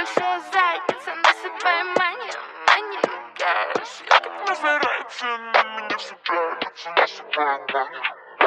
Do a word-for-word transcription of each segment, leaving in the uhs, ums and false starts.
большая задница, насыпай мани, мани, кэш. Я как Мазерати, на меня все пялятся, насыпай мани.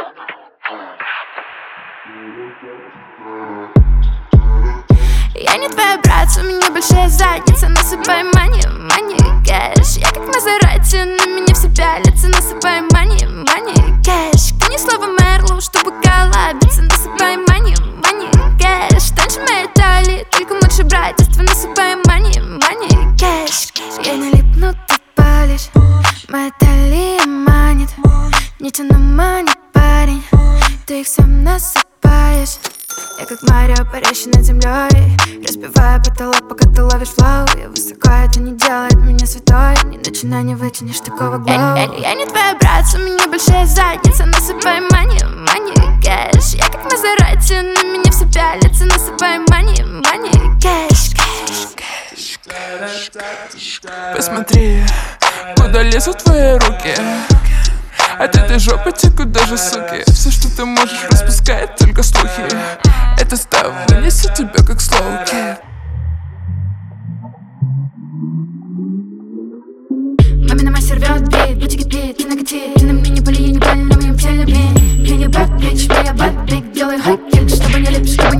Я не твоя братца, у меня большая задница, насыпай мани, мани, кэш. Я как Мазерати, на меня все пялятся, насыпай мани, мани, кэш. Кинь слово Мерлоу, чтобы коллабиться, насыпай мани, мани, кэш. Танчи моей талии, только младший братьество, насыпай мани, мани, кэш. Я не липну, ты палишь, моя талия манит. Не тяну мани, парень, ты их сам насыпаешь. Я как Марио, парящий над землей, разбивая потолок, пока ты ловишь флоу. Я высоко, это не делает меня святой. Не начинай, не вытянешь такого глоу. Я, я, я не твоя братца, у меня большая задница, насыпай мани, мани, кэш. Я как Мазерати, на меня все пялятся, насыпай мани, мани, кэш, кэш, кэш. Посмотри, куда лезут твои руки. От этой жопы текут даже суки. Все, что ты можешь, распускает только слухи. Это став вынесет тебя как слоуки. Мамина мастер рвет бит, бутики пит, ты накати. Ты на мне не пали, я не пали, на моем теле бит. Я не бэт, бич, моя бэт, биг, делай хайп, чтобы не лип, чтобы